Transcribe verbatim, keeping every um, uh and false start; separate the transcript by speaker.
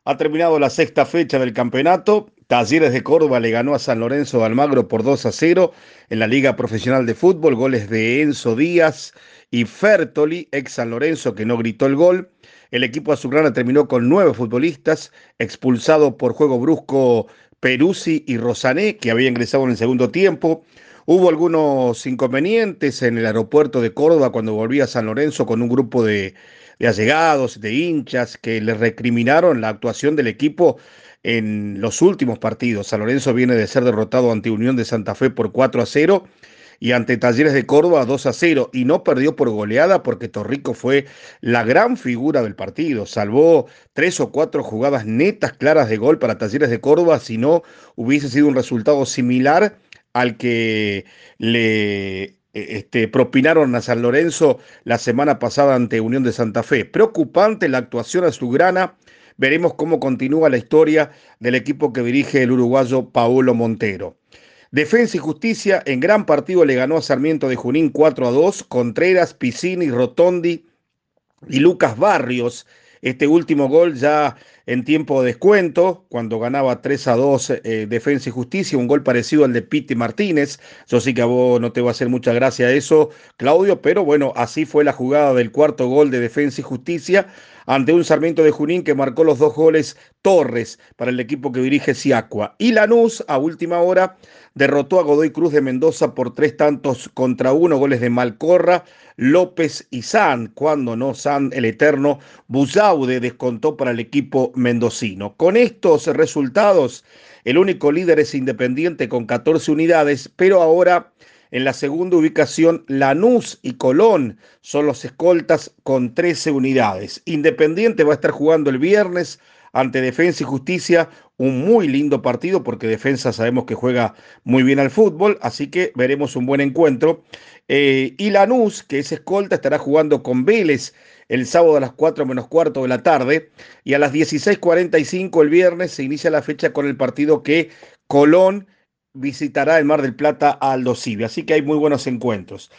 Speaker 1: Ha terminado la sexta fecha del campeonato. Talleres de Córdoba le ganó a San Lorenzo de Almagro por dos a cero en la Liga Profesional de Fútbol. Goles de Enzo Díaz y Fertoli, ex San Lorenzo, que no gritó el gol. El equipo azulgrana terminó con nueve futbolistas, expulsado por juego brusco Peruzzi y Rosané, que había ingresado en el segundo tiempo. Hubo algunos inconvenientes en el aeropuerto de Córdoba cuando volvía a San Lorenzo con un grupo de, de allegados, de hinchas, que le recriminaron la actuación del equipo en los últimos partidos. San Lorenzo viene de ser derrotado ante Unión de Santa Fe por cuatro a cero y ante Talleres de Córdoba dos a cero, y no perdió por goleada porque Torrico fue la gran figura del partido. Salvó tres o cuatro jugadas netas claras de gol para Talleres de Córdoba, si no hubiese sido un resultado similar al que le este, propinaron a San Lorenzo la semana pasada ante Unión de Santa Fe. Preocupante la actuación azulgrana. Veremos cómo continúa la historia del equipo que dirige el uruguayo Paolo Montero. Defensa y Justicia en gran partido le ganó a Sarmiento de Junín cuatro a dos. Contreras, Piscini, Rotondi y Lucas Barrios. Este último gol ya en tiempo de descuento, cuando ganaba tres a dos eh, Defensa y Justicia, un gol parecido al de Piti Martínez. Yo sí que a vos no te va a hacer mucha gracia eso, Claudio, pero bueno, así fue la jugada del cuarto gol de Defensa y Justicia ante un Sarmiento de Junín que marcó los dos goles Torres para el equipo que dirige Siacua. Y Lanús, a última hora, derrotó a Godoy Cruz de Mendoza por tres tantos contra uno, goles de Malcorra, López y San, cuando no San el eterno Buzaude descontó para el equipo mendocino. Con estos resultados, el único líder es Independiente con catorce unidades, pero ahora en la segunda ubicación Lanús y Colón son los escoltas con trece unidades. Independiente va a estar jugando el viernes ante Defensa y Justicia, un muy lindo partido porque Defensa sabemos que juega muy bien al fútbol, así que veremos un buen encuentro. Eh, y Lanús, que es escolta, estará jugando con Vélez el sábado a las cuatro menos cuarto de la tarde, y a las dieciséis cuarenta y cinco el viernes se inicia la fecha con el partido que Colón visitará el Mar del Plata a Aldo Civi, así que hay muy buenos encuentros.